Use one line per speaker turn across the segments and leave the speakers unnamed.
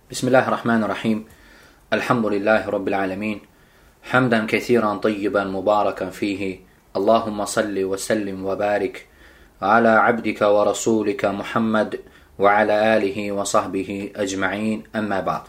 Bismillahirrahmanirrahim. Elhamdülillahi Rabbil alemin. Hamdan kesiran tayyiban mübarakan fihi. Allahumma salli ve sellim ve barik ala abdika ve rasulika Muhammed ve ala alihi ve sahbihi ecma'in. Əmmə ba'd.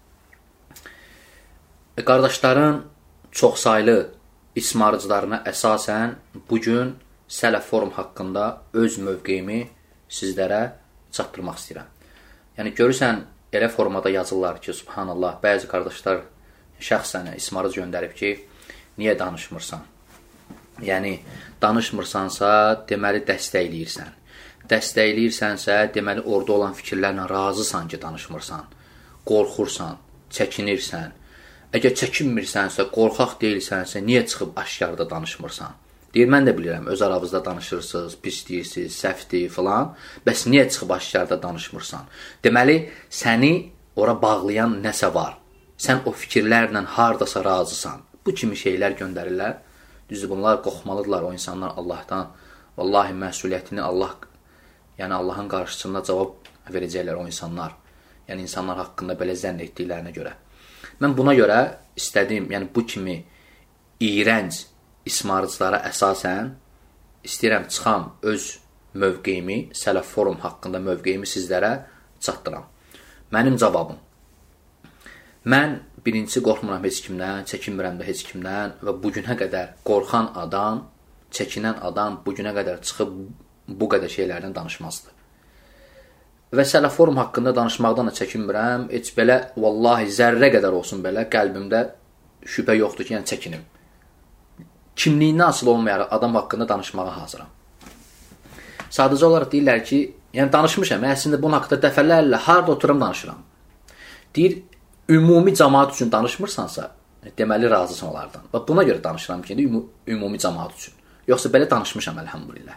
Qardaşların çoxsaylı ismarıcılarına əsasən bugün Sələf Forum haqqında öz mövqeyimi sizlərə çatdırmaq istəyirəm. Yəni görürsən, elə formada yazırlar ki, subhanallah, bəzi qardaşlar şəxsənə ismarıcı göndərib ki, niyə danışmırsan? Yəni, danışmırsansa, deməli dəstəkləyirsən. Dəstəkləyirsənsə, deməli orada olan fikirlərlə razısan ki, danışmırsan. Qorxursan, çəkinirsən. Əgər çəkinmirsənsə, qorxaq deyilsənsə, niyə çıxıb aşkarda danışmırsan? Deyir, mən də bilirəm, öz aranızda danışırsınız, pis deyirsiniz, səhvdir filan. Bəs niyə çıxıb aşkarda danışmırsan? Deməli, səni ora bağlayan nəsə var. Sən o fikirlərlə haradasa razısan. Bu kimi şeylər göndərirlər. Düzdür, bunlar qorxmalıdırlar o insanlar Allahdan. Vallahi məsuliyyətini yəni Allahın qarşısında cavab verəcəklər o insanlar. Yəni insanlar haqqında belə zənn etdiklərinə görə. Mən buna görə istədim, yəni bu kimi iyrənc ismarıcılara əsasən istəyirəm çıxam öz mövqeyimi, Sələf Forum haqqında mövqeyimi sizlərə çatdıram. Mənim cavabım. Mən birinci qorxmuram heç kimdən, çəkinmirəm də heç kimdən və bugünə qədər qorxan adam, çəkinən adam bugünə qədər çıxıb bu qədər şeylərdən danışmazdı. Və Sələf Forum haqqında danışmaqdan da çəkinmirəm. Heç belə, vallahi zərrə qədər olsun belə qəlbimdə şübhə yoxdur ki, yəni çəkinim. Kimliyindən asılı olmayaraq adam haqqında danışmağa hazıram. Sadəcə olaraq deyirlər ki, yəni danışmışam, əslində bunun haqqında dəfələrlə harada oturam danışıram. Deyir, ümumi cəmaat üçün danışmırsansa, deməli razısan onlardan. Və buna görə danışıram ki, ümumi cəmaat üçün. Yoxsa belə danışmışam, əlhamdülillah.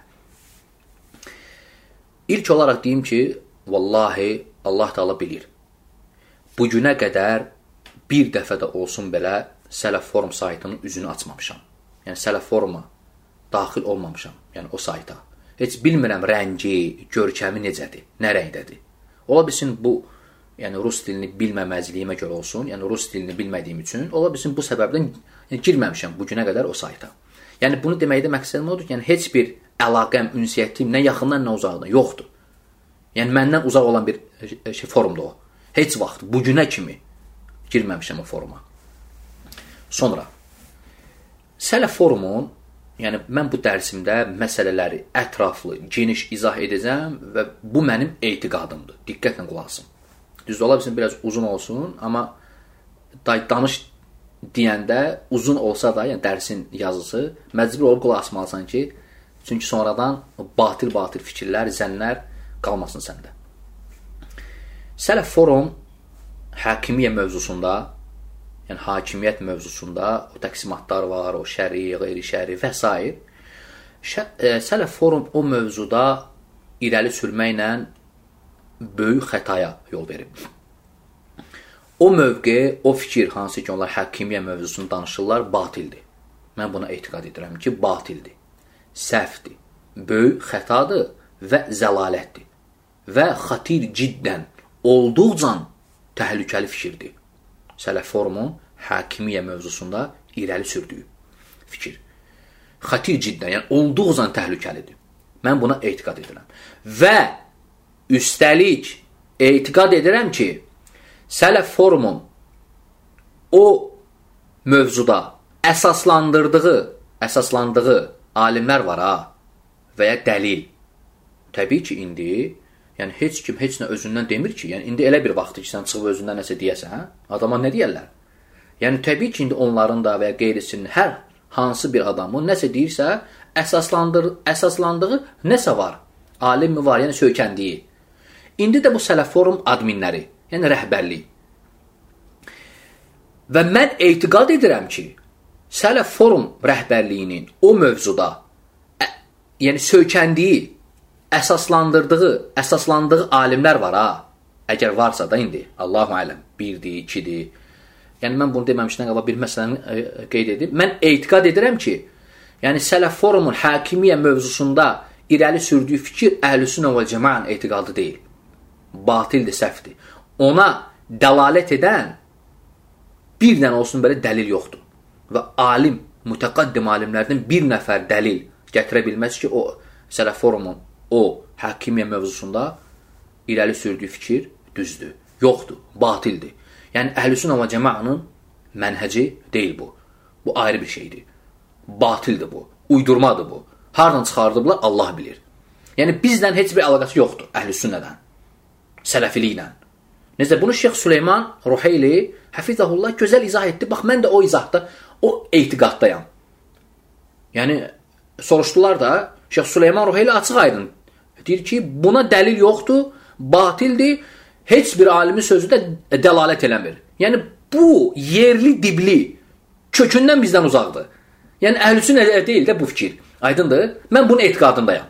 İlk olaraq deyim ki, vallahi Allah Teala bilir. Bugünə qədər bir dəfə də olsun belə Sələf Forum saytının üzünü açmamışam. Yəni Sələf Foruma daxil olmamışam, yəni o sayta. Heç bilmirəm rəngi, görkəmi necədir, nə rəngdədir. Ola bilsin bu, yəni rus dilini bilməməzliyimə görə olsun, yəni rus dilini bilmədiyim üçün, ola bilsin bu səbəbdən girməmişəm bugünə qədər o sayta. Yəni bunu deməkdə məqsədim odur ki, yəni heç bir əlaqəm, ünsiyyətim nə yaxından, nə uzaqdan yoxdur. Yəni məndən uzaq olan bir forumdur o. Heç vaxt, bugünə kimi girməmişəm o foruma. Sonra, Sələf Forumun, yəni mən bu dərsimdə məsələləri ətraflı, geniş izah edəcəm və bu mənim etiqadımdır. Diqqətlə qulaq asın. Düzdür, ola bilsin biraz uzun olsun, amma danış deyəndə uzun olsa da, yəni dərsin yazısı, məcbur olub qulaq asmalısan ki, çünki sonradan batıl fikirlər, zənnlər qalmasın səndə. Sələf Forum hakimiyyə mövzusunda, yəni hakimiyyət mövzusunda o təqsimatlar var, o şəri, qeyri-şəri və s. Sələf Forum o mövzuda irəli sürməklə böyük xətaya yol verib. O mövqe, o fikir, hansı ki onlar hakimiyyə mövzusunu danışırlar, batildir. Mən buna etiqad edirəm ki, batildir, səhvdir, böyük xətadır və zəlalətdir və xatir ciddən, olduqca təhlükəli fikirdir. Sələf Forumun hakimiyyə mövzusunda irəli sürdüyü fikir. Xatir ciddən, yəni olduqca təhlükəlidir. Mən buna etiqad edirəm. Və üstəlik etiqad edirəm ki, Sələf Forumun o mövzuda əsaslandığı alimlər var ha, və ya dəlil. Təbii ki, indi yəni heç kim heç nə özündən demir ki, yəni indi elə bir vaxtdır ki, sən çıxıb özündən nəsə deyəsən, adama nə deyərlər? Yəni təbii ki, indi onların da və ya qeyrisinin hər hansı bir adamın nəsə deyirsə, əsaslandığı nəsə var? Alim mi var, yəni söykəndiyi. İndi də bu Sələf Forum adminləri, yəni rəhbərlik. Və mən etiqad edirəm ki, Sələf Forum rəhbərliyinin o mövzuda yəni söykəndiyi, əsaslandığı alimlər var ha. Əgər varsa da indi, Allahu aləm, 1-dir, 2-dir. Yəni mən bunu deməmişdən qabaq bir məsələni qeyd edib. Mən etiqad edirəm ki, yəni Sələf Forumun hakimiyyə mövzusunda irəli sürdüyü fikir Əhlüsünnə və Cəmaənin etiqadı deyil. Batildir, səhvdir. Ona dəlalət edən bir dənə olsun belə dəlil yoxdur. Və alim, mütəqaddim alimlərdən bir nəfər dəlil gətirə bilməz ki, o Sələf Forumun o həkimiyyə mövzusunda irəli sürdüyü fikir düzdür, yoxdur, batildir. Yəni, Əhl-i-Sünnə və Cəmaənin mənhəci deyil bu. Bu ayrı bir şeydir. Batildir bu, uydurmadır bu. Hardan çıxardıblar, Allah bilir. Yəni, bizdən heç bir əlaqəsi yoxdur Əhl-i-Sünnədən, sələfiliklə. Necə, bunu Şeyx Süleyman Ruheyli, Həfizəhullah gözəl izah etdi. Bax, mən də o izahda, o etiqaddayam. Yəni, soruşdular da, Şeyx Süleyman Ruheyli açıq aydın. Deyir ki, buna dəlil yoxdur, batildir, heç bir alimin sözü də dəlalət eləmir. Yəni, bu yerli, dibli, kökündən bizdən uzaqdır. Yəni, Əhl-i-Sünnə deyil də bu fikir. Aydındır? Mən bunun etiqadındayam.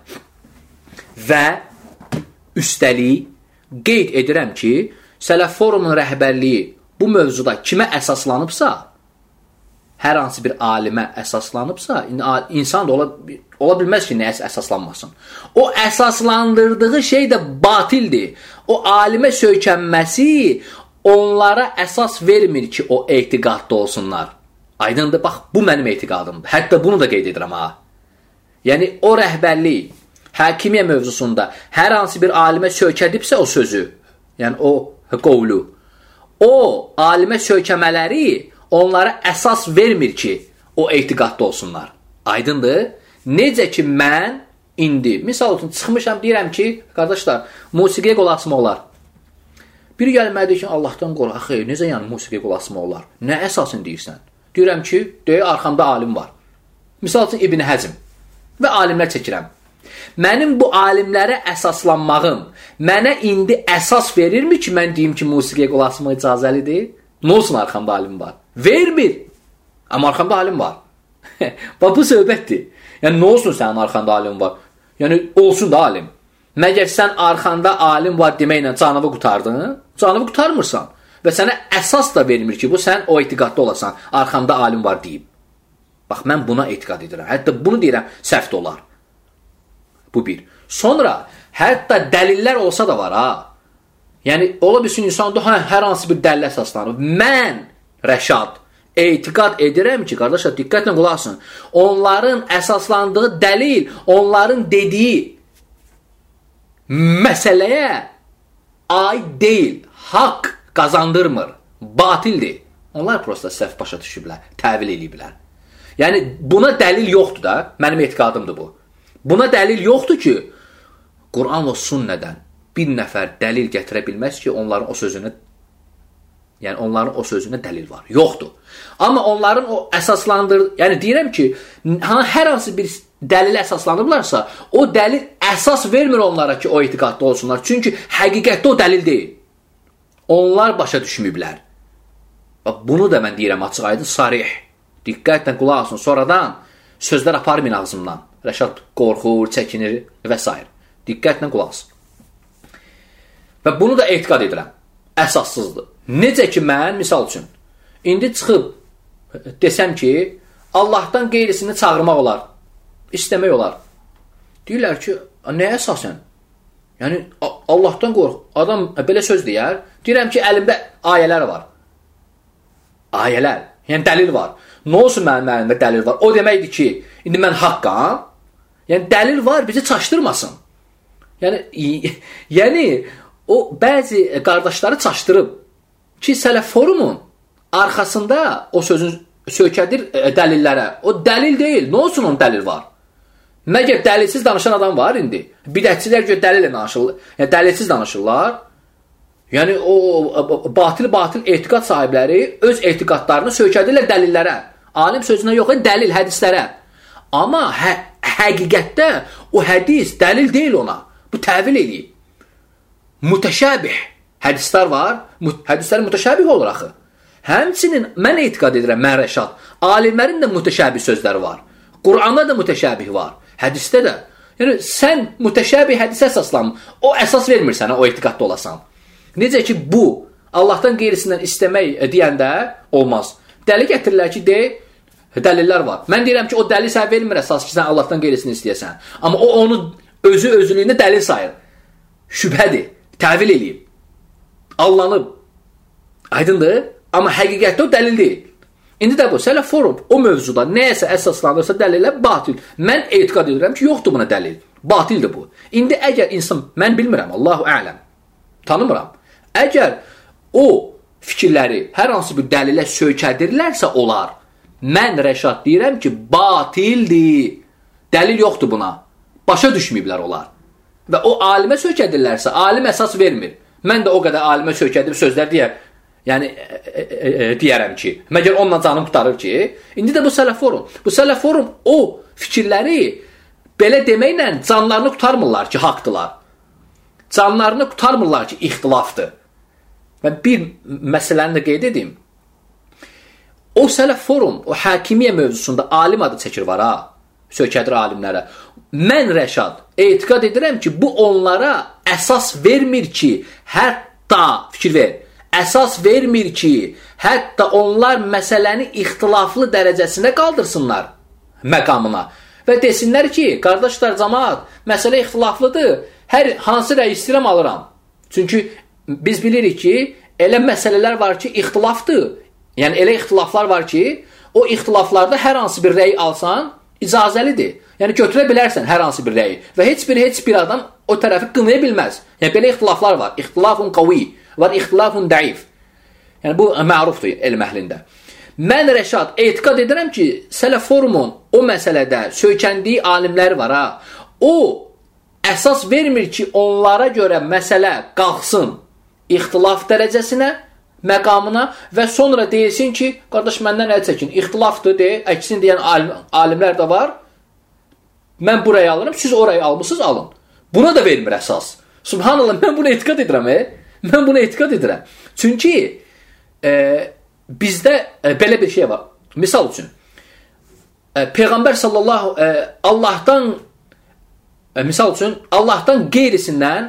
Və üstəlik qeyd edirəm ki, Sələf Forumun rəhbərliyi bu mövzuda kimə əsaslanıbsa, hər hansı bir alimə əsaslanıbsa, insan da ola bilməz ki, nəyə əsaslanmasın. O əsaslandırdığı şey də batildir. O alimə söykənməsi onlara əsas vermir ki, o etiqadda olsunlar. Aydındır, bax, bu mənim etiqadımdır. Hətta bunu da qeyd edirəm, ha. Yəni, o rəhbərlik, həkimiyyə mövzusunda hər hansı bir alimə söykədibsə o sözü, yəni o qovlu, o alimə söykəmələri onlara əsas vermir ki, o etiqadda olsunlar. Aydındır? Necə ki, mən indi, misal üçün, çıxmışam, deyirəm ki, qardaşlar, musiqiyə qulaq asma olar. Biri gəlmədi ki, Allahdan qol, axı, necə yəni musiqiyə qulaq asma olar? Nə əsasın deyirsən? Deyirəm ki, deyə arxamda alim var. Misal üçün, İbn Həzm və alimlər çəkirəm. Mənim bu alimlərə əsaslanmağım mənə indi əsas verirmi ki, mən deyim ki, musiqiyə qulaq asma icazəlidir? Nə olsun arxamda alim var? Vermir. Amma arxamda alim var. Bax, bu söhbətdir. Yəni, nə olsun sənin arxanda alim var? Yəni, olsun da alim. Məgər sən arxanda alim var deməklə canavı qutardın? Canavı qutarmırsan. Və sənə əsas da vermir ki, bu sən o etiqadda olasan. Arxanda alim var deyib. Bax, mən buna etiqad edirəm. Hətta bunu deyirəm, səhv də olar. Bu bir. Sonra, hətta dəlillər olsa da var, ha. Yəni, ola bilsin insan da hər hansı bir dəlil əsaslanır. Mən, Rəşad, etiqad edirəm ki, qardaşlar, diqqətlə qulaq asın. Onların əsaslandığı dəlil, onların dediyi məsələyə aid deyil, haqq qazandırmır, batildir. Onlar prosta səhv başa düşüblər, təvil ediblər. Yəni, buna dəlil yoxdur da, mənim etiqadımdır bu. Buna dəlil yoxdur ki, Quran və sünnədən bir nəfər dəlil gətirə bilməz ki, onların o sözünə dəlil var. Yoxdur. Amma onların o yəni deyirəm ki, hər hansı bir dəlil əsaslanıblarsa, o dəlil əsas vermir onlara ki, o etiqadda olsunlar. Çünki həqiqətdə o dəlil deyil. Onlar başa düşməyiblər. Bunu da mən deyirəm açıq aydın, sarih. Diqqətlə qulaq asın. Sonradan sözlər aparmayın ağzımdan. Rəşad qorxur, çəkinir və s. Diqqətlə qulaq asın. Və bunu da etiqad edirəm. Əsassızdır. Necə ki, mən, misal üçün, indi çıxıb desəm ki, Allahdan qeyrisini çağırmaq olar, istəmək olar. Deyirlər ki, nə əsasən? Yəni, Allahdan qorx. Adam belə söz deyər. Deyirəm ki, əlimdə ayələr var. Ayələr. Yəni, dəlil var. Nə olsun mənim əlimdə dəlil var? O deməkdir ki, indi mən haqqam. Yəni, dəlil var, bizi çaşdırmasın. Yəni, o bəzi qardaşları çaşdırıb ki, Sələf Forumun arxasında o sözün söykədir dəlillərə. O dəlil deyil. Nə olsun onun dəlil var? Məgər dəlilsiz danışan adam var indi? Bidətçilər görə dəlillə danışırlar. Yəni, dəlilsiz danışırlar. Yəni, o batil etiqad sahibləri öz etiqadlarını söykədirlər dəlillərə. Alim sözünə yox, dəlil, hədislərə. Amma həqiqətdə o hədis dəlil deyil ona. Bu təvil edib. Mütəşəbih hədislər var. Hədislər mütəşəbih olur axı. Həmçinin mən etiqad edirəm, mən Rəşad, alimlərin də mütəşəbih sözləri var. Quranda da mütəşəbih var. Hədisdə də. Yəni, sən mütəşəbih hədisə əsaslanma. O əsas vermir sənə, o etiqadda olasan. Necə ki, bu, Allahdan qeyrisindən istəmək deyəndə olmaz. Dəlil gətirirlər ki, dəlillər var. Mən deyirəm ki, o dəlil sən vermir əsas ki, sən Allahdan qeyrisini istəyəsən. Amma o, onu özülüyündə dəlil sayır. Şübhədir, təvil eləyib. Allanıb. Aydındır? Amma həqiqətdə o dəlil deyil. İndi də bu, sələf forum o mövzuda nəyəsə əsaslanırsa dəlillə batil. Mən etiqad edirəm ki, yoxdur buna dəlil. Batildir bu. İndi əgər insan, mən bilmirəm, Allahu ələm, tanımıram. Əgər o fikirləri hər hansı bir dəlilə söykədirlərsə olar, mən Rəşad deyirəm ki, batildir. Dəlil yoxdur buna. Başa düşməyiblər olar. Və o alimə söykədirlərsə, alim əsas vermir. Mən də o qədər alimə söykədir sözlər deyərəm ki, məgər onunla canım qutarır ki, indi də bu sələf forum. Bu sələf forum o fikirləri belə deməklə canlarını qutarmırlar ki, haqdılar. Canlarını qutarmırlar ki, ixtilafdır. Və bir məsələni də qeyd edeyim. O sələf forum, o hakimiyyə mövzusunda alim adı çəkir var ha, söykədir alimlərə. Mən Rəşad etiqad edirəm ki, bu onlara əsas vermir ki, hətta, fikir ver, əsas vermir ki, hətta onlar məsələni ixtilaflı dərəcəsinə qaldırsınlar məqamına. Və desinlər ki, qardaşlar, cəmaat, məsələ ixtilaflıdır, hər hansı rəy istəyirəm alıram. Çünki biz bilirik ki, elə məsələlər var ki, ixtilafdır. Yəni, elə ixtilaflar var ki, o ixtilaflarda hər hansı bir rəy alsan, icazəlidir. Yəni, götürə bilərsən hər hansı bir rəyi. Və heç bir adam o tərəfi qınaya bilməz. Yəni, belə ixtilaflar var. İxtilafun qavi, var ixtilafun dəif. Yəni, bu mərufdur elm əhlində. Mən Rəşad etiqad edirəm ki, sələf forumun o məsələdə söykəndiyi alimləri var ha. O əsas vermir ki, onlara görə məsələ qalxsın ixtilaf dərəcəsinə, məqamına və sonra deyilsin ki, qardaş, məndən əl çəkin, ixtilafdır, əksin deyən alimlər də var. Mən burayı alırım, siz orayı almışsınız, alın. Buna da vermir əsas. Subhanallah, mən buna etiqad edirəm. Mən buna etiqad edirəm. Çünki bizdə belə bir şey var. Misal üçün, Peyğəmbər sallallahu Allahdan qeyrisindən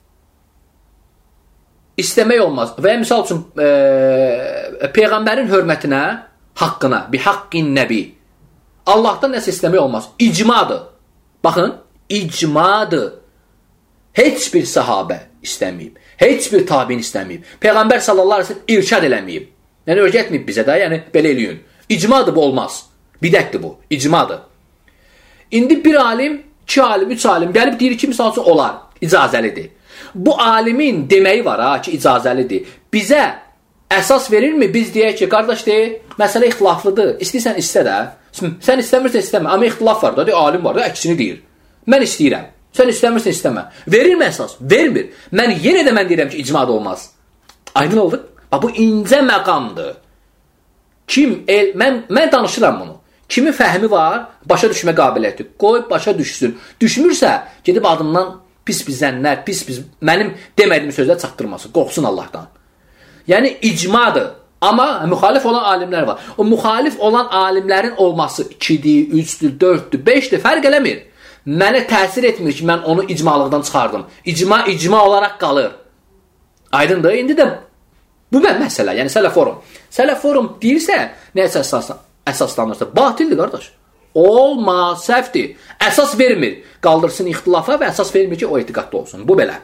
istəmək olmaz. Və ya misal üçün, Peyğəmbərin hörmətinə, haqqına, bihaqqin nəbi, Allahdan nəsə istəmək olmaz. İcmadır. Baxın, icmadır. Heç bir sahabə istəməyib. Heç bir tabiin istəməyib. Peyğəmbər sallallahu aleyhi ve sellem irşad eləməyib. Yəni, öyrətməyib bizə də, yəni, belə eləyin. İcmadır, bu olmaz. Bidətdir bu, icmadır. İndi bir alim, 2 alim, 3 alim gəlib deyir ki, misal üçün olar, icazəlidir. Bu alimin deməyi var ha ki, icazəlidir. Bizə əsas verirmi? Biz deyək ki, qardaş deyil, məsələ ixtilaflıdır. İstəyirsən istə də. Sən istəmirsən istəmə. Amma ixtilaf var da, alim var da, əksini deyir. Mən istəyirəm. Sən istəmirsən istəmə. Verirmi əsas? Vermir. Mən yenə də mən deyirəm ki, icma da olmaz. Aydın oldu? Bu incə məqamdır. Mən danışıram bunu. Kimin fəhmi var, başa düşmə qabiliyyəti. Qoy, başa düşsün. Düşmürsə, gedib adımdan pis zənnlər, mənim demədiyim sözlər çatdırması. Qorxsun Allahdan. Yəni, icmadır. Amma müxalif olan alimlər var. O müxalif olan alimlərin olması 2-dir, 3-dür, 4-dür, 5-dir, fərq eləmir. Mənə təsir etmir ki, mən onu icmalıqdan çıxardım. İcma olaraq qalır. Aydındır. İndi də bu məsələ, yəni sələf forum. Sələf forum deyirsə, nə əsaslanırsa, batildir, qardaş. Olmaz, səhvdir. Əsas vermir. Qaldırsın ixtilafa və əsas vermir ki, o etiqadda olsun. Bu belə.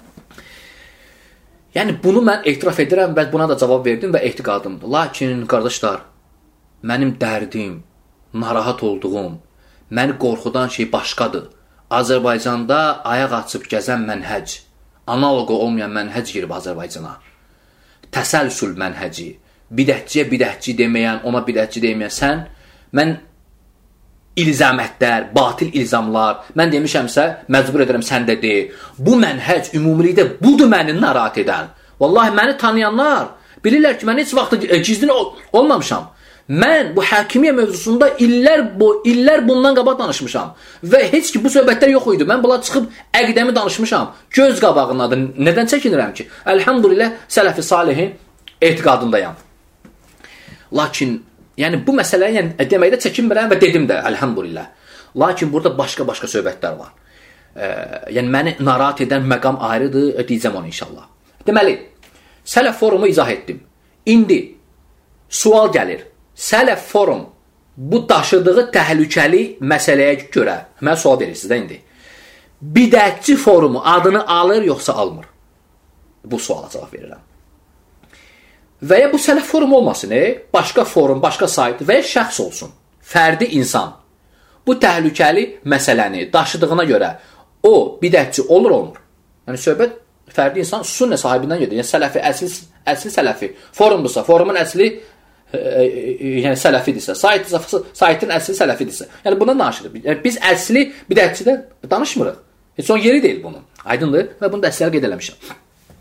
Yəni, bunu mən etiraf edirəm və buna da cavab verdim və etiqadımdır. Lakin, qardaşlar, mənim dərdim, narahat olduğum, məni qorxudan şey başqadır. Azərbaycanda ayaq açıb gəzən mənhəc, analoqu olmayan mənhəc girib Azərbaycana. Təsəlsül mənhəci, bidətçi deməyən, ona bidətçi deməyən, mən ilzamətlər, batil ilzamlar, mən demişəmsə, məcbur edirəm, sən də deyil. Bu mənhəc ümumilikdə budur məni narahat edən. Vallahi məni tanıyanlar bilirlər ki, mən heç vaxt gizlin olmamışam. Mən bu hakimiyyə mövzusunda illər bundan qabaq danışmışam. Və heç ki, bu söhbətlər yox idi. Mən bunlar çıxıb əqidəmi danışmışam. Göz qabağındadır. Nədən çəkinirəm ki? Əlhamdülillah, sələf-i salihin etiqadındayam. Lakin, yəni bu məsələyə deməkdə çəkinmirəm və dedim də, əlhamdülillah. Lakin burada başqa söhbətlər var. Yəni, məni narahat edən məqam ayrıdır, deyəcəm onu inşallah. Deməli, sələf forumu izah etdim. İndi sual gəlir. Sələf forum bu daşıdığı təhlükəli məsələyə görə, mən sual verirsiniz də indi. Bidətçi forumu adını alır, yoxsa almır? Bu suala cavab verirəm. Və ya bu sələf forum olmasın, başqa forum, başqa sayt və ya şəxs olsun, fərdi insan. Bu təhlükəli məsələni daşıdığına görə o bidətçi olur, olmur. Yəni, söhbət fərdi insan sünnə sahibindən gedir. Yəni, sələfi, əsli sələfi. Forumdursa, forumun əsli yəni sələfidirsə, saytın əsli sələfidirsə. Yəni, buna danışırıq. Yəni, biz əsli bidətçidən danışmırıq. Heç onun yeri deyil bunun. Aydındır və bunu da əsləri qeyd eləmişəm.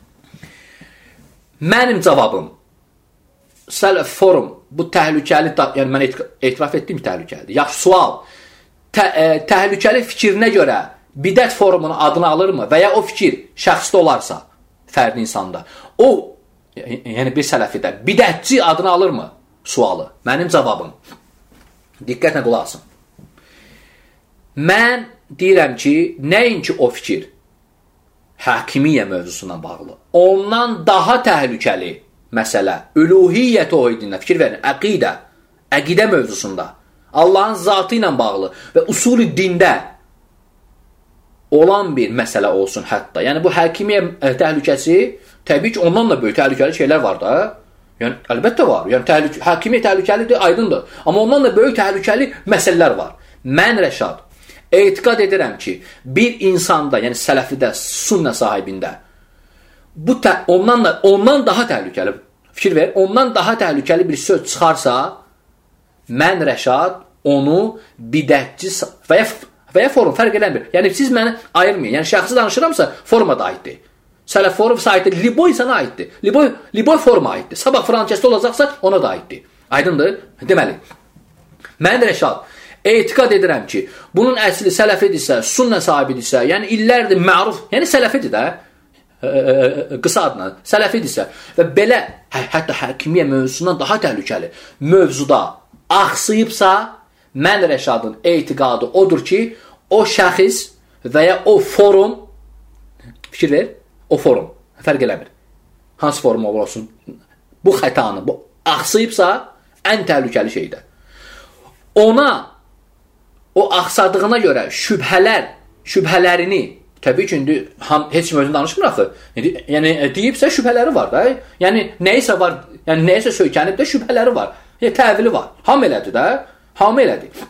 Mənim cavabım, sələf forum, bu təhlükəli, yəni mən etiraf etdim ki, təhlükəlidir. Yaxşı, sual, təhlükəli fikrinə görə bidət forumunun adını alırmı və ya o fikir şəxsdə olarsa, fərdi insanda, o, yəni bir sələfidə bidətçi adını alırmı? Sualı. Mənim cavabım, diqqətlə qulaq asın. Mən deyirəm ki, nəinki o fikir həkimiyyə mövzusundan bağlı, ondan daha təhlükəli məsələ, üluhiyyə tövhidində fikir verin, əqidə mövzusunda, Allahın zatı ilə bağlı və usulü dində olan bir məsələ olsun hətta. Yəni, bu həkimiyyə təhlükəsi, təbii ki, ondan da böyük təhlükəli şeylər var da. Yəni, əlbəttə var. Yəni, həkimiyyə təhlükəlidir, aydındır. Amma ondan da böyük təhlükəli məsələlər var. Mən, Rəşad, etiqad edirəm ki, bir insanda, yəni sələfidə, sünnə sahibində, ondan daha təhlükəli, fikir ver, ondan daha təhlükəli bir söz çıxarsa, mən, Rəşad, onu bidətçi və ya forum fərq eləmir. Yəni, siz məni ayırmayın. Yəni, şəxsi danışıramsa, foruma da aiddir. Sələf forum saytı Liboy sana aiddir. Liboy foruma aiddir. Sabah Fransızcasında olacaqsa, ona da aiddir. Aydındır? Deməli, mən, Rəşad, etiqad edirəm ki, bunun əsli sələfidirsə, sünnə sahibidirsə, yəni illərdir məruf, yəni sələfidir də, qısa adına, sələfidirsə və belə, hətta həkimiyyə mövzusundan daha təhlükəli mövzuda axsıyıbsa, mən, Rəşadın etiqadı odur ki, o şəxs və ya o forum, fikir ver, o forum, fərq eləmir. Hansı forum olsun, bu xətanı, bu axsıyıbsa, ən təhlükəli şeydir. Ona, o axsadığına görə şübhələrini, təbii ki, indi heç kim özünü danışmır axı. Yəni, deyibsə şübhələri var da. Yəni, nəyisə var, yəni nəyisə söykənib də şübhələri var. Təvili var. Ham elədir də. Hamı elədir.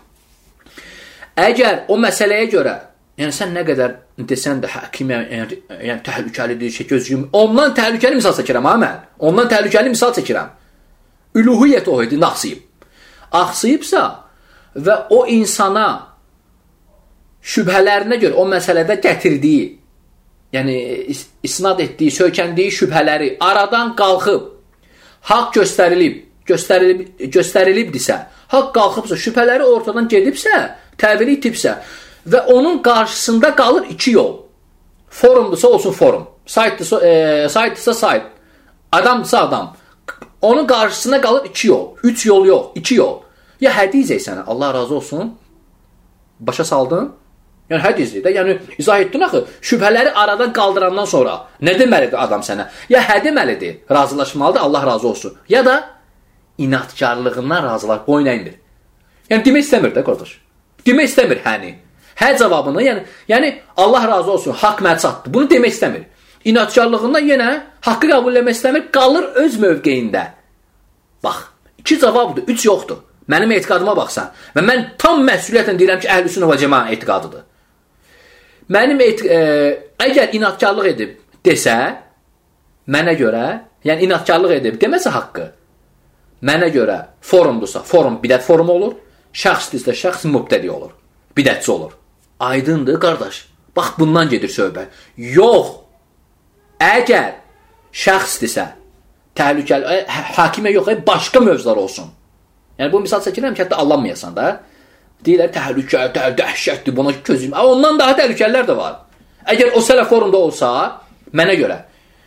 Əgər o məsələyə görə, yəni sən nə qədər desən də həkimə, yəni təhlükəlidir, gözlüyüm, ondan təhlükəli misal çəkirəm, ha mən. Ondan təhlükəli misal çəkirəm. Üluhiyyət o idi, axsıyıb. Axsıyıbsa və o insana şübhələrinə görə o məsələdə gətirdiyi, yəni isnad etdiyi, söykəndiyi şübhələri aradan qalxıb, haqq göstərilibdirsə, haqq qalxıbsa, şübhələri ortadan gedibsə, təvili itibsə və onun qarşısında qalır iki yol. Forumdursa olsun forum, saytdırsa sayt, adamdırsa adam. Onun qarşısında qalır iki yol, üç yol yox, iki yol. Ya hədizək sənə, Allah razı olsun, başa saldın? Yəni hədizlik də, yəni izah etdin axı, şübhələri aradan qaldırandan sonra nə deməlidir adam sənə? Ya hə deməlidir, razılaşmalıdır, Allah razı olsun. Ya da inatkarlığından razılar, boyuna indir. Yəni demək istəmir də, qardaş. Demək istəmir həni. Hə cavabını, yəni Allah razı olsun, haqq mənə çatdı. Bunu demək istəmir. İnatkarlığından yenə haqqı qəbul etmək istəmir, qalır öz mövqeyində. Bax, iki cavabdır, üç yoxdur. Mənim etiqadıma baxsan. Və mən tam məsuliyyətlə deyirəm ki, əhl-i sünnə və cəmaənin etiqadıdır. Mənim əgər inatkarlıq edib desə, mənə görə, yəni inatkarlıq edib deməsə haqqı, mənə görə forumdursa, forum bidət forumu olur, şəxsdirsə, şəxs mübtədi olur, bidətçi olur. Aydındır, qardaş. Bax, bundan gedir söhbət. Yox, əgər şəxsdirsə, təhlükəli, hakimə yox, başqa mövzular olsun. Yəni, bu misal çəkirəm ki, hətta allanmayasan da, deyirlər, təhlükə, dəhşətdir, buna közüm. Ondan daha təhlükəlilər də var. Əgər o sələf forumda olsa, mənə görə,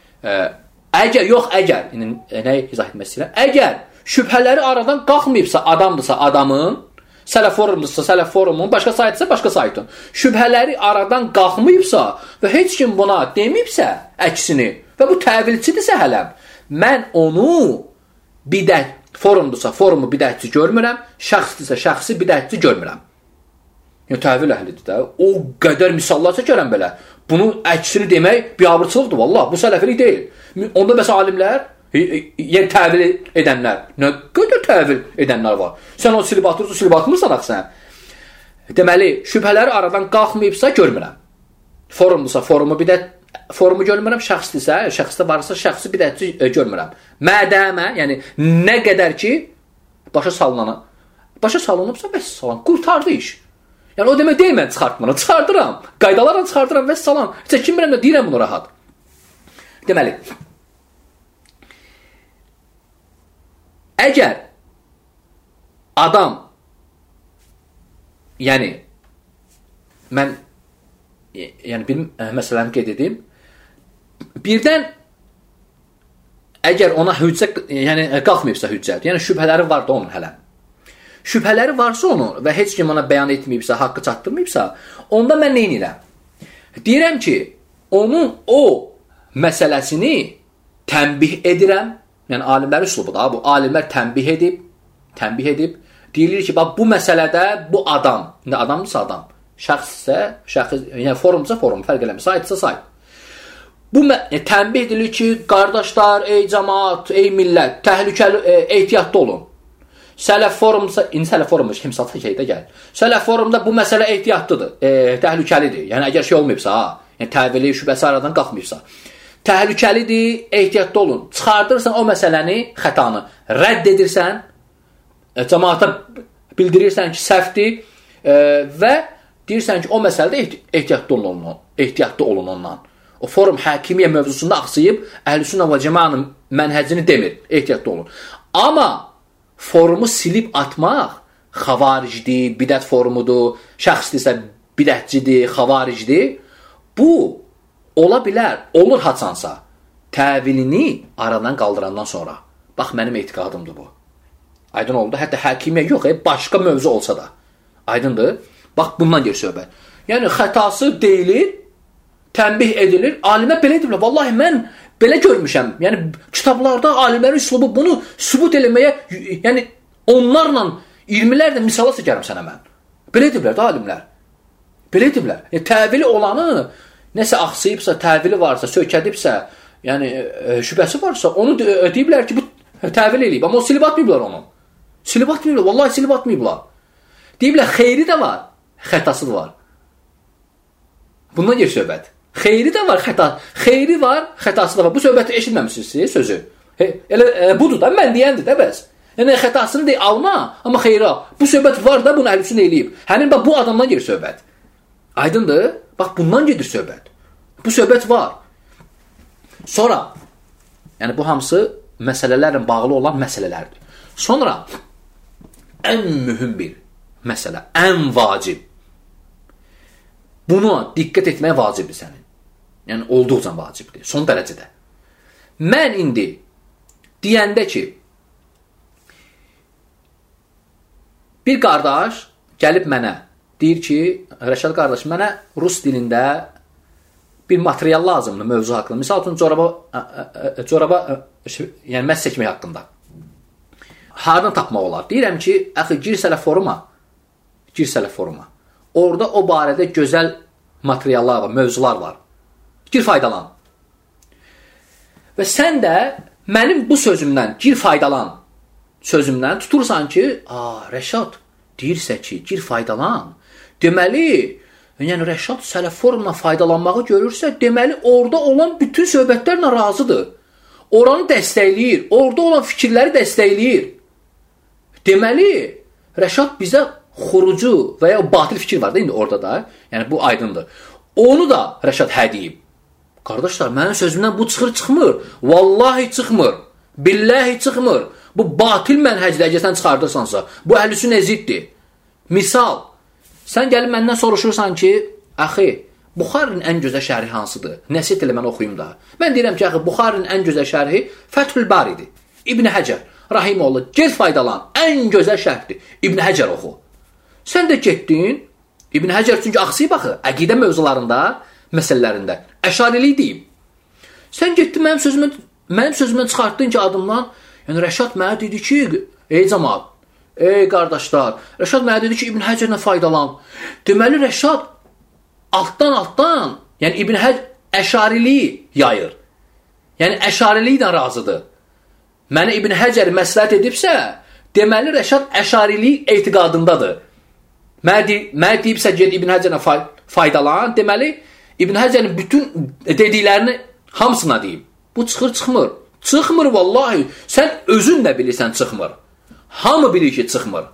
əgər, nə izah etmək istəyirəm, əgər şübhələri aradan qalxmayıbsa, adamdırsa adamın, sələf forumdursa sələf forumun, başqa saytdırsa başqa saytın, şübhələri aradan qalxmayıbsa və heç kim buna deməyibsə əksini və bu təvilçidirsə hələm, mən onu bidət, forumdursa forumu bidətçi görmürəm, şəxsdirsə şəxsi bidətçi görmürəm. Yəni, təvil əhlidir də. O qədər misallar çəkərəm belə. Bunun əksini demək biabırçılıqdır, vallah. Bu sələfilik deyil. Onda məsələ alimlər, Yəni təvil edənlər. Nə qədər təvil edənlər var. Sən o silib atmırsan axı sən. Deməli, şübhələri aradan qalxmayıbsa görmürəm. Forumdursa forumu bir də forumu görmürəm, şəxsdə varsa şəxsi bir də görmürəm. Mədəmə, yəni nə qədər ki başa salınıbsa bəs salam, qurtardı iş. Yəni o demək deyil mən çıxartmıram, çıxardıram. Qaydalarla çıxardıram və salam. Çəkinmirəm də deyirəm bunu rahat. Deməli, əgər adam, yəni mən bir məsələni qeyd edim, birdən əgər ona hüccət, yəni qalxmayıbsa hüccət, yəni şübhələri var da onun hələ. Şübhələri varsa onun və heç kim ona bəyan etməyibsə, haqqı çatdırmayıbsa, onda mən nə edirəm? Deyirəm ki, onun o məsələsini tənbih edirəm. Yəni alimlər üslubu da, bu alimlər tənbih edib, deyilir ki, bax bu məsələdə bu adam, indi adamdırsa adam, şəxssə, yəni forumsa forum, fərq eləmir, saytsa sayt. Bu tənbih edilir ki, qardaşlar, ey cəmaat, ey millət, təhlükəli, ehtiyatlı olun. Sələf forumsa, indi sələf forummuş, kimsatı şeydə gəl. Sələf forumda bu məsələ ehtiyatlıdır, təhlükəlidir. Yəni əgər şey olmayıbsa, yəni təvili, şübhəsi aradan qalxmayıbsa, təhlükəlidir, ehtiyatlı olun. Çıxardırsan o məsələni, xətanı rədd edirsən, cəmaata bildirirsən ki, səhvdir və deyirsən ki, o məsələdə ehtiyatlı olun ondan. O forum həkimiyyə mövzusunda axsayıb, Əhl-i-Sünnə və Cəmaənin mənhəcini demir, ehtiyatlı olun. Amma forumu silib atmaq xavaricdir, bidət forumudur, şəxsdirsə bidətcidir, xavaricdir. Bu ola bilər, olur haçansa, təvilini aradan qaldırandan sonra. Bax, mənim etiqadımdır bu. Aydın oldu. Hətta həkimiyyə yox, başqa mövzu olsa da. Aydındır. Bax, bundan gedir söhbət. Yəni, xətası deyilir, tənbih edilir. Alimlər belə edirlər. Vallahi, mən belə görmüşəm. Yəni, kitablarda alimlərin üslubu bunu sübut eləməyə, yəni, onlarla 20-lərlə misala çəkərəm sənə mən. Belə edirlər də alimlər. Belə edirlər. Yəni, təvili olanı, nəsə axsayıbsa, təvili varsa, sökədibsə, yəni şübhəsi varsa, onu deyiblər ki, bu təvil eləyib. Amma o silib atmayıblar onu. Silib atmayıblar. Vallahi silib atmayıblar. Deyiblər, xeyri də var, xətası da var. Bundan gedir söhbət. Xeyri də var, xeyri var, xətası da var. Bu söhbəti eşitməmişsiniz sözü. Elə budur da, mən deyəndir də bəs. Yəni xətasını deyil, alma, amma xeyri al. Bu söhbət var da, bunu Əhl-i-Sünnə eləyib. Həmin bax, bu adamdan gedir söhbət. Aydındır? Bax, bundan gedir söhbət. Bu söhbət var. Sonra, yəni bu hamısı məsələlərlə bağlı olan məsələlərdir. Sonra, ən mühüm bir məsələ, ən vacib. Buna diqqət etməyə vacibdir sənin. Yəni, olduqca vacibdir, son dərəcədə. Mən indi deyəndə ki, bir qardaş gəlib mənə, deyir ki, Rəşad qardaş, mənə rus dilində bir material lazımdır mövzu haqqında. Misal üçün, coraba yəni məhz çəkmək haqqında. Hardan tapmaq olar? Deyirəm ki, əxi, gir sələf foruma. Orada o barədə gözəl materiallar var, mövzular var. Gir faydalan. Və sən də mənim bu sözümdən, gir faydalan sözümdən tutursan ki, Rəşad deyirsə ki, gir faydalan. Deməli, yəni Rəşad sələf forumla faydalanmağı görürsə, deməli orada olan bütün söhbətlərlə razıdır. Oranı dəstəkləyir, orada olan fikirləri dəstəkləyir. Deməli, Rəşad bizə xurucu və ya batil fikir var da indi orada da, yəni bu aydındır. Onu da Rəşad hə deyib. Qardaşlar, mənim sözümdən bu çıxmır. Vallahi çıxmır. Billahi çıxmır. Bu batil mənhəcdə əgər sən çıxardırsansa, bu Əhl-i-Sünnə ziddir. Misal, sən gəlib məndən soruşursan ki, əxi, Buxarinin ən gözəl şərhi hansıdır? Nəsiyyət elə mən oxuyum da. Mən deyirəm ki, əxi, Buxarinin ən gözəl şərhi Fəthül Baridir. İbn Həcər, Rahimoğlu, get faydalan, ən gözəl şərhdir. İbn Həcər oxu. Sən də getdin, İbn Həcər çünki axsıyıb axı, əqidə mövzularında, məsələlərində, əşarilik deyib. Sən getdin, mənim sözümdən çıxartdın ki, adımdan, yəni Rəşad mənə dedi ki, ey cəmaat, ey qardaşlar, Rəşad mənə dedi ki, İbn Həcərlə faydalan. Deməli, Rəşad altdan, yəni İbn Həcər əşariliyi yayır. Yəni əşariliyi ilə razıdır. Mənə İbn Həcər məsləhət edibsə, deməli Rəşad Əşarilik etiqadındadır. Mənə deyibsə, ged İbn Həcərlə faydalan, deməli İbn Həcərin bütün dediklərini hamısına deyib. Bu çıxır, çıxmır. Çıxmır vallahi. Sən özün də bilirsən çıxmır. Hamı bilir ki, çıxmır.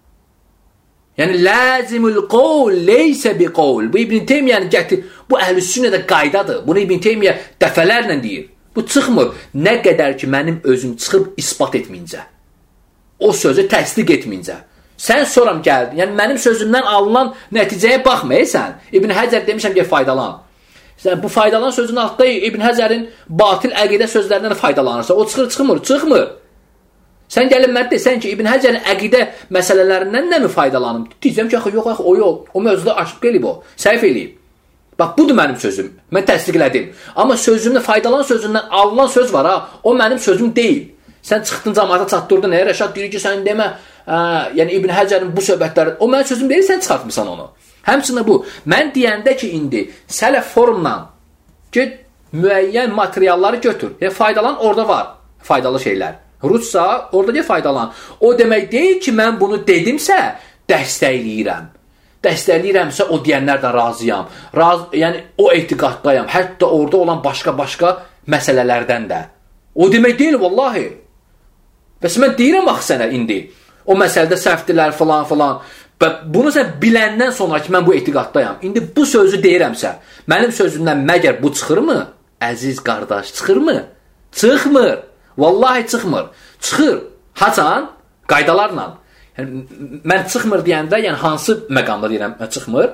Yəni, lazimul qovl leysə bi qovl. Bu İbn Teymiyyəni gətir. Bu əhl-i sünnədə qaydadır. Bunu İbn Teymiyyə dəfələrlə deyir. Bu çıxmır. Nə qədər ki, mənim özüm çıxıb ispat etməyincə. O sözü təsdiq etməyincə. Sən soram gəldin. Yəni, mənim sözümdən alınan nəticəyə baxmayırsan. İbn Həcər demişəm ki, faydalan. Sən bu faydalan sözünün altında İbn Həcərin batil əqidə sözlərindən faydalanırsa, o çıxır, çıxmır, çıxmır. Sən gəlin mənə desən ki, İbn Həcərin əqidə məsələlərindən nə mi faydalanım? Deyəcəm ki, yox, o yox. O mövzuda açıq eləyib o. Səhv eləyib. Bax, budur mənim sözüm. Mən təsdiqlədim. Amma sözümdə faydalan sözündən alınan söz var ha. O mənim sözüm deyil. Sən çıxdın cəmaata çatdırdın. Rəşad deyir ki, sən demə, yəni İbn Həcərin bu söhbətləri, o mənim sözüm deyil, sən çıxartmısan onu. Həmçinin bu, mən deyəndə ki, indi sələf forumla müəyyən materialları götür. Yəni, faydalan orada var, faydalı şeylər. Russa, orada faydalan. O demək deyil ki, mən bunu dedimsə, dəstəkləyirəm. Dəstəkləyirəmsə, o deyənlərdən razıyam. Yəni, o etiqaddayam. Hətta orada olan başqa məsələlərdən də. O demək deyil, vallahi. Bəs mən deyirəm axı sənə indi. O məsələdə səhvdilər, filan. Bunu sən biləndən sonra ki, mən bu etiqaddayam. İndi bu sözü deyirəmsə, mənim sözümdən məgər bu çıxırmı? Əziz qardaş, çıxırmı? Çıxmır. Vallahi çıxmır. Çıxır. Haçan? Qaydalarla. Yəni, mən çıxmır deyəndə, yəni hansı məqamda deyirəm, çıxmır?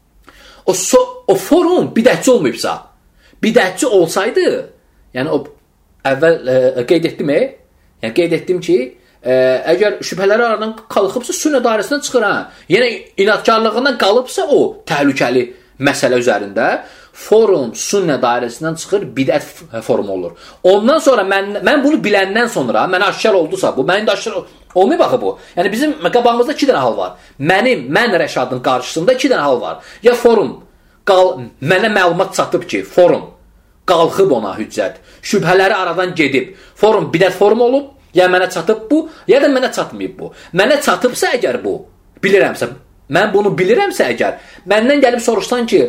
O forum bidətçi olmayıbsa, bidətçi olsaydı, yəni o əvvəl qeyd etdim, yəni qeyd etdim ki, əgər şübhələri aradan qalxıbsa, sünnə dairəsindən çıxır, yenə inatkarlığından qalıbsa o təhlükəli məsələ üzərində, forum sünnə dairəsindən çıxır, bidət forumu olur. Ondan sonra mən bunu biləndən sonra, mənə aşkar oldusa bu, mənim də aşkar olmayıb axı bu. Yəni bizim qabağımızda 2 dənə hal var. Mən Rəşadın qarşısında 2 dənə hal var. Ya forum, mənə məlumat çatıb ki, forum qalxıb ona hüccət, şübhələri aradan gedib, forum bidət forumu olub, ya mənə çatıb bu, ya da mənə çatmayıb bu. Mənə çatıbsa əgər bu, bilirəmsə, mən bunu bilirəmsə əgər, məndən gəlib soruşsan ki,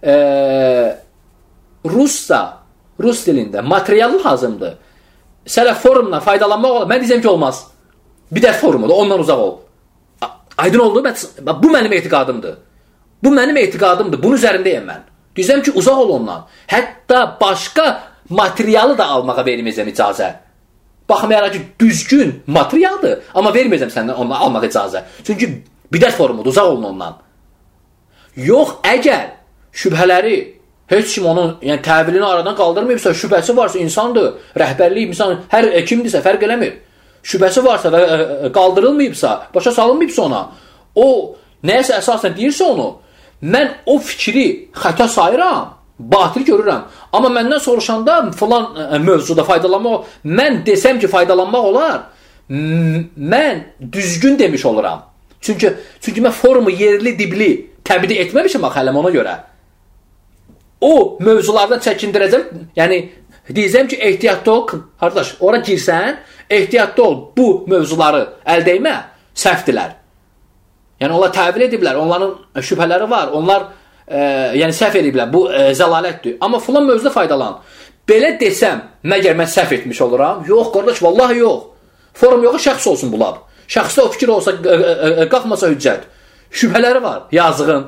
Rus dilində materialı lazımdır, sələf forumdan faydalanmaq olar, mən deyəcəm ki, olmaz. Bidət forumudur, ondan uzaq ol. Aydın oldu, bu mənim etiqadımdır. Bu mənim etiqadımdır, bunun üzərindəyəm mən. Deyəcəm ki, uzaq ol ondan. Hətta başqa materialı da almağa verməyəcəm icazə. Baxmayaraq ki, düzgün materialdır, amma verməyəcəm səndən ondan almaq icazə. Çünki bidət forumudur, uzaq olun ondan. Yox, əgər şübhələri heç kim onun təvilini aradan qaldırmayıbsa, şübhəsi varsa insandır, rəhbərlik insan, hər kimdirsə fərq eləmir. Şübhəsi varsa və qaldırılmayıbsa, başa salınmayıbsa ona, o nəyəsə əsasən deyirsə onu, mən o fikri xəta sayıram, batil görürəm. Amma məndən soruşanda filan mövzuda faydalanmaq, mən desəm ki, faydalanmaq olar, mən düzgün demiş oluram. Çünki mən forumu yerli dibli təbliğ etməmişim axı hələm ona görə. O mövzulardan çəkindirəcəm, yəni deyəcəm ki, ehtiyatlı ol, qardaş, ora girsən, ehtiyatlı ol, bu mövzuları əldəymə, səhvdilər. Yəni onlar təvil ediblər, onların şübhələri var, onlar yəni səhv ediblər, bu zəlalətdir. Amma filan mövzuda faydalan. Belə desəm, məgər mən səhv etmiş oluram? Yox, qardaş, vallahi yox. Forum yox, şəxs olsun bu lab. Şəxsdə o fikir olsa, qalxmasa hüccət. Şübhələri var, yazığın.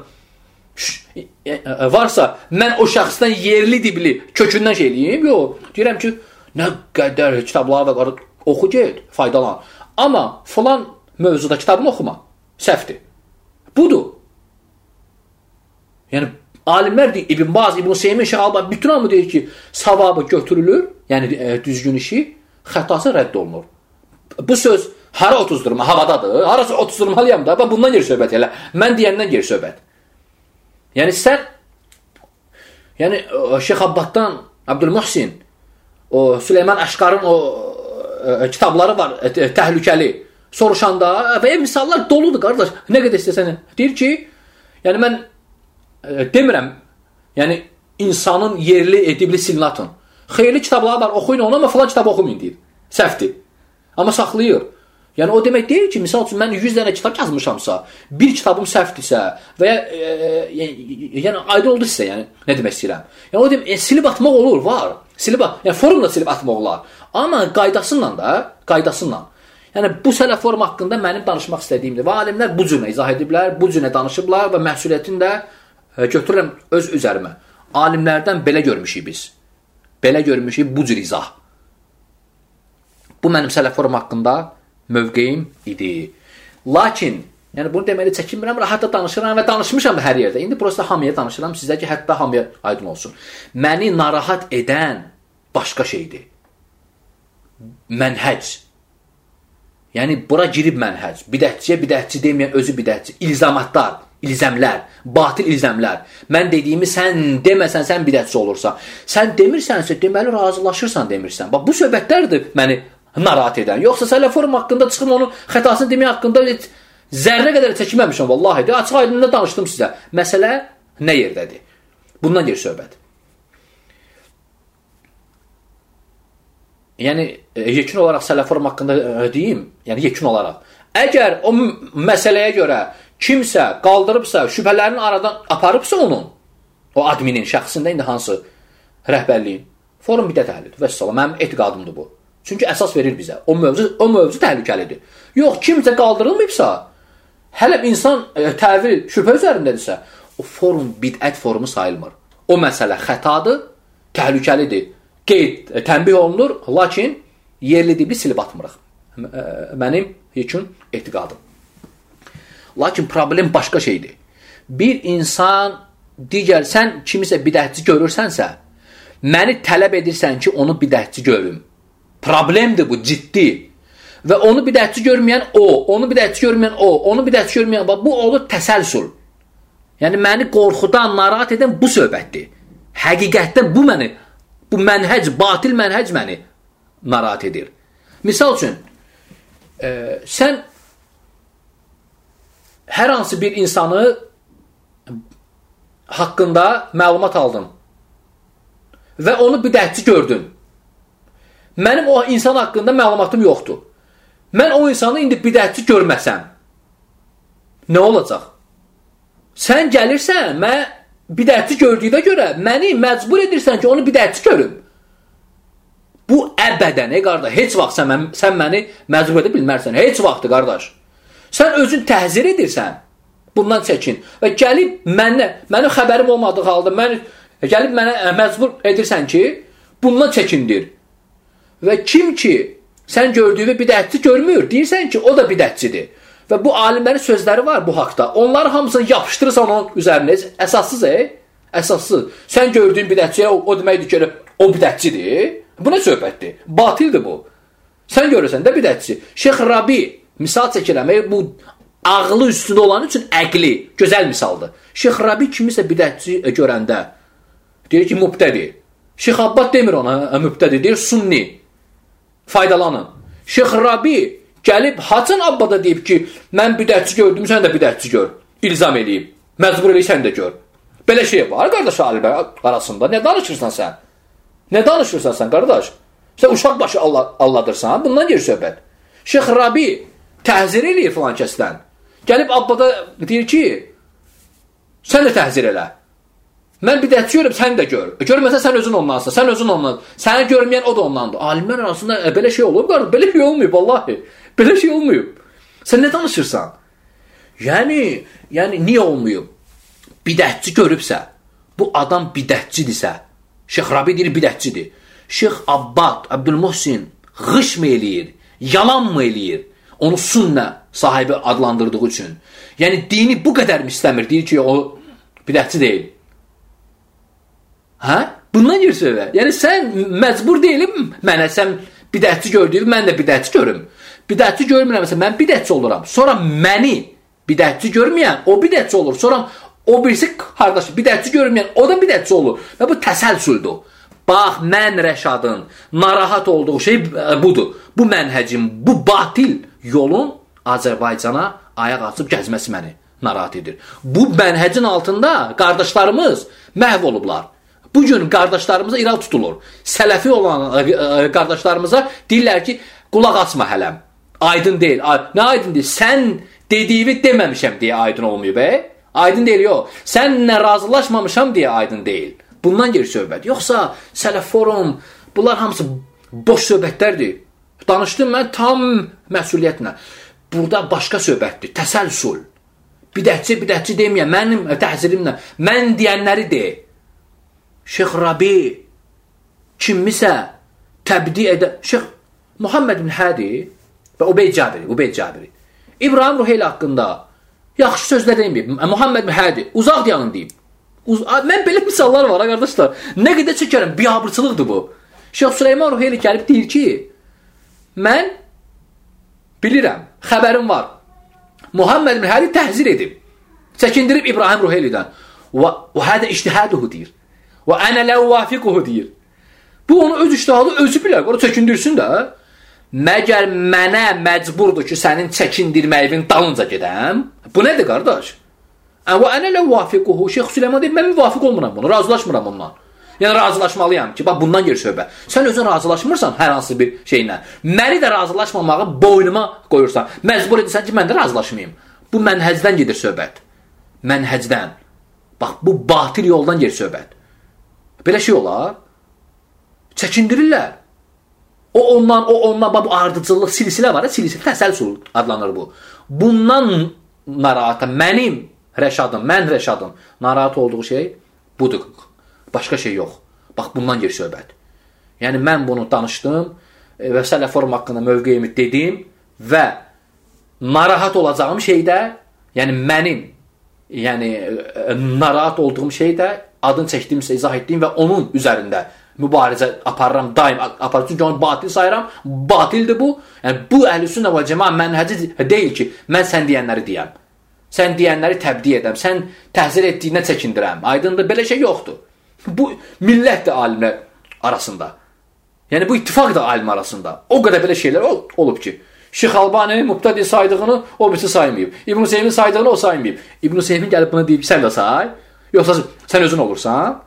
Varsa, mən o şəxsdən yerli dibli kökündən şey eləyim, yox. Deyirəm ki, nə qədər kitablar və oxu get, faydalan. Amma filan mövzuda kitabını oxuma, səhvdir. Budur. Yəni, alimlər deyir, İbn Baz, İbn Seymin, Şeyx Albani, bütün hamı deyir ki, savabı götürülür, yəni düzgün işi, xətası rədd olunur. Bu söz hara 30 durma, havadadır, harası 30 durmalıyam da, mən bundan geri söhbət elə, mən deyəndən geri söhbət. Yəni sən, yəni Şeyx Abbaddan, Abdülmuhsin, o Süleyman Əşqarın o kitabları var, təhlükəli, soruşanda və misallar doludur, qardaş, nə qədər istəsən, deyir ki, yəni mən demirəm, yəni insanın yerli, edibli silini atın. Xeyirli kitabları var, oxuyun onu, amma filan kitabı oxumayın deyir. Səhvdir. Amma saxlayır. Yəni o demək deyil ki, misal üçün mən 100 dənə kitab yazmışamsa, bir kitabım səhvdirsə və ya yəni aydın oldu sizə, yəni nə demək istəyirəm? Yəni o demək silib atmaq olur, var. Yəni forumda silib atmaq olar. Amma qaydasıyla. Yəni bu sələf forum haqqında mənim danışmaq istədiyimdir. Və alimlər bu cürə izah ediblər, bu cürə danışıblar və məsuliyyətini də götürürəm öz üzərimə. Alimlərdən belə görmüşük biz. Belə görmüşük bu cür izah. Bu mənim sələf forum haqqında mövqeyim idi. Lakin, yəni bunu deməli çəkinmirəm, rahat da danışıram və danışmışam hər yerdə. İndi prosta hamıya danışıram sizə ki, hətta hamıya aydın olsun. Məni narahat edən başqa şeydir. Mənhəc. Yəni, bura girib mənhəc. Bidətçiyə bidətçi deməyən özü bidətçi. İlzamatlar, ilzəmlər, batil ilzəmlər. Mən dediyimi sən deməsən, sən bidətçi olursan. Sən demirsənsə, deməli razılaşırsan demirsən. Bax, bu söhbətlərdir məni narahat edən. Yoxsa sələf forum haqqında çıxım onun xətasını demək haqqında zərrə qədər çəkinməmişəm, vallahi. Açıq aydınlıqla danışdım sizə. Məsələ nə yerdədir? Bundan gedir söhbət. Yəni, yekun olaraq sələf forum haqqında deyim, yəni yekun olaraq. Əgər o məsələyə görə kimsə qaldırıbsa, şübhələrini aradan aparıbsa onun, o adminin şəxsində indi hansı rəhbərliyin, forum bidət əhlidir. Vəssalam, mənim etiqadımdır bu. Çünki əsas verir bizə. O mövzu təhlükəlidir. Yox, kimsə qaldırılmayıbsa, hələ insan təvil, şübhə üzərindədirsə, o forum bidət forumu sayılmır. O məsələ xətadır, təhlükəlidir. Qeyd, tənbih olunur, lakin yerli dibi silib atmırıq. Mənim yekun etiqadım. Lakin problem başqa şeydir. Bir insan, digər, sən kimisə bidətçi görürsənsə, məni tələb edirsən ki, onu bidətçi görüm. Problemdir bu, ciddi. Və onu bidətçi görməyən o, onu bidətçi görməyən o, onu bidətçi görməyən o, bu olur təsəlsül. Yəni, məni qorxudan, narahat edən bu söhbətdir. Həqiqətdə bu məni, bu mənhəc, batil mənhəc məni narahat edir. Misal üçün, sən hər hansı bir insanı haqqında məlumat aldın və onu bidətçi gördün. Mənim o insan haqqında məlumatım yoxdur. Mən o insanı indi bidətçi görməsəm, nə olacaq? Sən gəlirsən, mən bidətçi gördüyünə görə məni məcbur edirsən ki, onu bidətçi görüm. Bu əbədən, qardaş, heç vaxt sən məni məcbur edə bilmərsən. Heç vaxtı, qardaş. Sən özün təhzir edirsən, bundan çəkin. Və gəlib mənim xəbərim olmadığı halda, gəlib mənə məcbur edirsən ki, bundan çəkindir. Və kim ki, sən gördüyünü bidətçi görmür, deyirsən ki, o da bidətçidir. Və bu alimlərin sözləri var bu haqda. Onları hamısını yapışdırırsan onun üzərinə. Əsassız, əsassız. Sən gördüyün bidətçiyə o deməkdir ki, o bidətçidir. Bu nə söhbətdir? Batildir bu. Sən görürsən də bidətçi. Şeyx Rabi, misal çəkirəm, bu ağlı üstündə olan üçün əqli, gözəl misaldır. Şeyx Rabi kimisə bidətçi görəndə deyir ki, mübtədi. Şeyx Abbad demir ona mübtədi, deyir sunni. Faydalanın. Şeyx Rabi gəlib Hasan Abbada deyib ki, mən bidətçi gördüm, sən də bidətçi gör. İlzam eləyib. Məcbur eləyib, sən də gör. Belə şey var, qardaş alimlər arasında. Nə danışırsan sən? Nə danışırsan sən, qardaş? Sən uşaq başı alladırsan, bundan gedir söhbət. Şeyx Rabi təhzir eləyir filan kəsdən. Gəlib Abbada deyir ki, sən də təhzir elə. Mən bidətçi görüb, sən də gör. Görməsən sən özün ondansın, sən özün ondan. Səni görməyən o da ondandır. Alimlər arasında belə şey olub, qardaş, belə şey olmayıb, vallahi. Belə şey olmayıb. Sən nə danışırsan? Yəni niyə olmayıb? Bidətçi görübsə, bu adam bidətçidirsə, Şeyx Rabi deyir bidətçidir. Şeyx Abbad, Abdülmuhsin xış mı eləyir, yalan mı eləyir? Onu sünnə sahibi adlandırdığı üçün. Yəni dini bu qədər mi istəmir? Deyir ki, o bidətçi deyil. Hə? Bundan gedir söhbət. Yəni sən məcbur deyilim mənə, sən bidətçi gördüyüm, mən də bidətçi görüm. Bidətçi görmürəmsə, mən bidətçi oluram. Sonra məni bidətçi görməyən, o bidətçi olur. Sonra o birisi qardaşı, bidətçi görməyən, o da bidətçi olur. Və bu təsəlsüldür. Bax, mən Rəşadın narahat olduğu şey budur. Bu mənhəcin, bu batil yolun Azərbaycana ayaq açıb gəzməsi məni narahat edir. Bu mənhəcin altında qardaşlarımız məhv olublar. Bugün qardaşlarımıza irad tutulur. Sələfi olan qardaşlarımıza deyirlər ki, qulaq asma hələm. Aydın deyil. Nə aydın deyil? Sən dediyini deməmişəm deyə aydın olmuyor be. Aydın deyil, yox. Səninlə razılaşmamışam deyə aydın deyil. Bundan gelir söhbət. Yoxsa sələf forum, bunlar hamısı boş söhbətlərdir. Danışdım mən tam məsuliyyətlə. Burada başqa söhbətdir. Təsəlsül. Bidətçi deməyəm. Mənim təhzirimlə. Mən deyənləri de. Şeyx Rabi kimmisə təbdi edə. Şeyx Muhammed bin Hadi və Ubeyd Cabiri. İbrahim Ruheyli haqqında yaxşı sözlər deməyib. Muhammed bin Hadi uzaq dayanın deyib. Mən belə misallar var, qardaşlar. Nə qədər çəkərəm, biabırçılıqdır bu. Şeyx Süleyman Ruheyli gəlib deyir ki, mən bilirəm, xəbərim var. Muhammed bin Hadi təhzir edib. Çəkindirib İbrahim Ruheylidən. Və hədə iştihaduhu deyir. Və ənə ləv vafiquhu deyir. Bu onu öz iştihadı özü bilər. Onu çəkindirsin də. Məgər mənə məcburdur ki, sənin çəkindirməyivin dalınca gedəm. Bu nədir, qardaş? Və ənə ləv vafiquhu. Şeyx Süleyman deyir, mən müvafiq olmuram bunu, razılaşmıram ondan. Yəni, razılaşmalıyam ki, bax, bundan gelir söhbət. Sən özün razılaşmırsan hər hansı bir şeylə. Məni də razılaşmamağı boynuma qoyursan. Məcbur edirsən ki, mən də razılaşmayayım. Bu mənhəcdən gedir söhbət. Mənhəcdən. Bax, bu batil yoldan gedir söhbət. Belə şey olar. Çəkindirirlər. O ondan, bax, bu ardıcıllıq, silsilə var, silsilə, təsəlsül adlanır bu. Bundan narahatım, mən Rəşadın narahat olduğu şey budur. Başqa şey yox. Bax, bundan gedir söhbət. Yəni, mən bunu danışdım və sələf forum haqqında mövqeyimi dedim və narahat olacağım şeydə, yəni mənim, narahat olduğum şeydə adını çəkdiyimsə izah etdiyim və onun üzərində mübarizə aparıram, daim aparıram. Çünki onu batil sayıram. Batildir bu. Yəni, bu əhl-i-sünnə və cəma mənhəci deyil ki, mən sən deyənləri deyəm. Sən deyənləri təbdi edəm. Sən təhzir etdiyinə çəkindirəm. Aydındır, belə şey yoxdur. Bu millət də alimlər arasında. Yəni, bu ittifaq da alim arasında. O qədər belə şeylər olub ki, Şeyx Albani mübtədi saydığını o birisi saymayıb. İbn-i Seymin saydığını o saymayıb. İbn-i Seymin gəlib buna deyib ki, sən də say. Yoxsa sən özün olursan.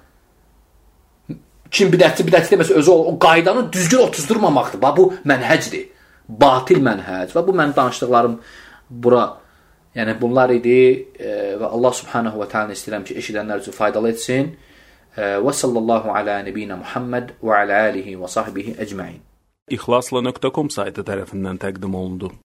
Kim bidətçi deməsə özü o qaydanı düzgün otuzdurmamaqdır. Bu mənhəcdir. Batil mənhəc. Və bu mənim danışdıqlarım bura, yəni bunlar idi və Allah subhanahu və teala istəyirəm ki, eşidənlər üçün faydalı etsin. Və sallallahu ala nebiyina Muhammed və ala alihi və sahbihi əcməin.
İxlasla.com saytı tərəfindən təqdim olundu.